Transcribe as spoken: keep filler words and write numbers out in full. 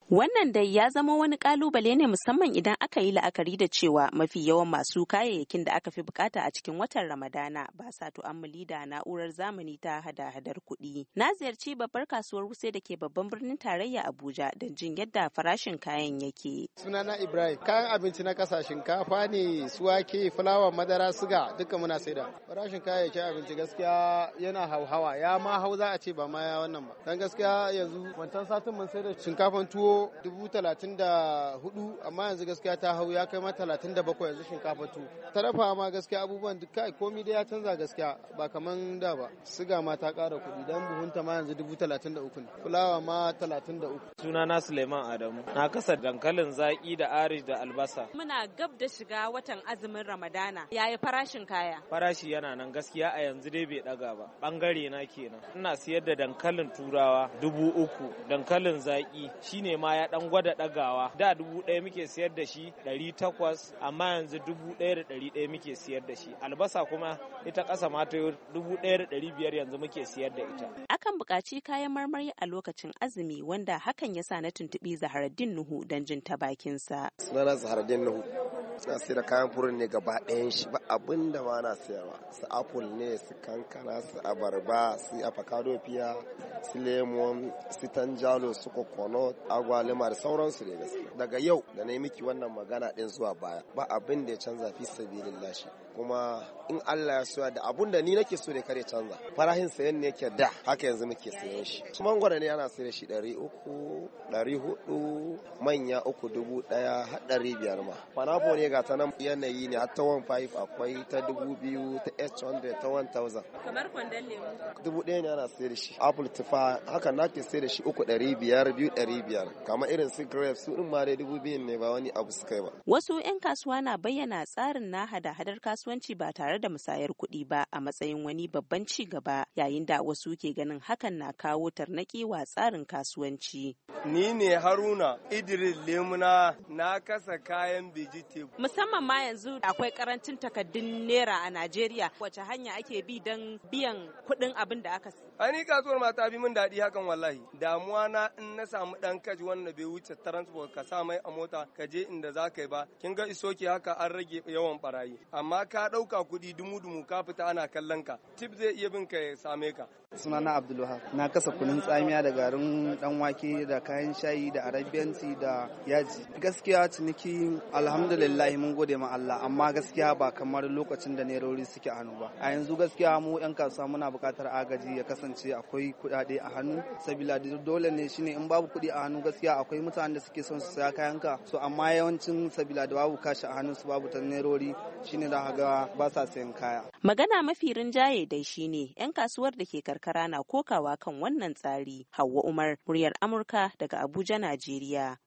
Wannan dai ya zama wani kalubale ne musamman idan aka yi la'akari da cewa mafi yawan masu kayayyakin da aka fi bukata a cikin watan Ramadana ba sa tu'ammali da na'urar zamani ta hada-hadar kuɗi. Na ziyarci babbar kasuwar Wuse da ke babban birnin tarayya Abuja don jin yadda farashin kayan yake. Sunana Ibrahim, kayan abinci na kasa shinkafa ne, su wake, fulawa, madara, suga duka muna saida. Farashin kayayyakin abinci gaskiya yana hauhawa, ya ma hau za a ce ba ma ya wannan ba. Dan gaskiya yanzu wancan satin mun saida shinkafan tuwo dubu talatin da hudu, amma yanzu gaskiya ta hau ya kai ma talatin da bakwai yanzu shinkafa tuwo. Tarafa ma gaskiya abubuwan duk kai komai da ya canza gaskiya ba kaman da ba. Siga ma ta ƙara kuɗi dan buhunta ma yanzu dubu talatin da uku ne. Fulawa ma talatin da uku. Sunana Suleiman Adamu. Na kasa dankalin zaki da arish da albasa. Muna gab da shiga watan azumin Ramadana. Yaya farashin kaya? Farashi yana nan gaskiya a yanzu dai bai daga ba. Bangare na kenan. Ina siyar da dankalin turawa dubu uku. Dankalin zaki shine ma ya dan gwada dagawa. Da dubu ɗaya muke siyar da shi ɗari takwas, amma yanzu dubu ɗaya da ɗari ɗaya muke siyar da shi. Albasa kuma ita ƙasa ma ta dubu ɗaya da ɗari biyar yanzu muke siyar da ita. Akan buƙaci kayan marmari a lokacin azumi, wanda hakan ya sa na tuntuɓi Zaharaddin Nuhu don jin ta bakinsa. Sunana Zaharaddin Nuhu. Na sayar da kayan furin ne gaba ɗayan shi, ba abin da ba na sayarwa. Su apple ne, su kankana, su abarba, su avocado fiya, su lemon, su tanjalo, su coconut, agwaluma da sauransu ne gaskiya. Daga yau da na yi miki wannan magana ɗin zuwa baya, ba abin da ya canza fi sabilillah shi. Kuma in Allah ya soya da abun da ni nake so ne kare canza. Farahin sayan ne yake da, haka yanzu muke sayan shi. Su mangwaro ne ana sayar da shi ɗari uku, ɗari hudu, manya uku dubu ɗaya, har ɗari biyar ma. Panabo ne ga ta nan yanayi ne, har ta one five akwai ta dubu biyu, ta eight hundred, ta one thousand. Kamar kwandon lemu? Dubu ɗaya ne ana sayar da shi. Apple tufa haka na ke sayar da shi uku ɗari biyar, biyu ɗari biyar. Kamar irin su grapes su ɗin ma dai dubu biyun ne ba wani abu su kai ba. Wasu 'yan kasuwa na bayyana tsarin na hada-hadar kasuwanci ba tare da musayar kuɗi ba a matsayin wani babban ci gaba, yayin da wasu ke ganin hakan na kawo tarnaƙi wa tsarin kasuwanci. Ni ne Haruna Idris Lemuna, na kasa kayan vegetable. Musamman ma yanzu akwai karancin takaddun naira a Najeriya, wace hanya ake bi don biyan kuɗin abin da aka siya? Ani kasuwar ma ta bi min daɗi hakan wallahi. Damuwa na in na samu ɗan kaji wanda bai wuce transport ka sa mai a mota ka je inda za ka yi ba. Kin ga isoki haka an rage yawan barayi. Amma ka ɗauka kuɗi dumu-dumu ka fita ana kallon ka. Tip zai iya bin ka ya same ka. Sunana Abdulwahab. Na kasa kunun tsamiya da garin dan wake da kayan shayi da arabian tea da yaji. Gaskiya ciniki alhamdulillah mun gode ma Allah, amma gaskiya ba kamar lokacin da nerori suke a hannu ba. A yanzu gaskiya mu yan kasuwa muna buƙatar agaji ya kasance akwai kuɗaɗe a hannu, sabila dole ne shine in babu kuɗi a hannu gaskiya akwai mutanen da suke son su saya kayan ka, so amma yawancin sabila da babu kashi a hannu su babu ta nerori shine da ga ba sa sayan kaya. Magana mafi rinjaye dai shine yan kasuwar da ke karkara na kokawa kan wannan tsari. Hauwa Umar, muryar Amurka daga Abuja, Najeriya.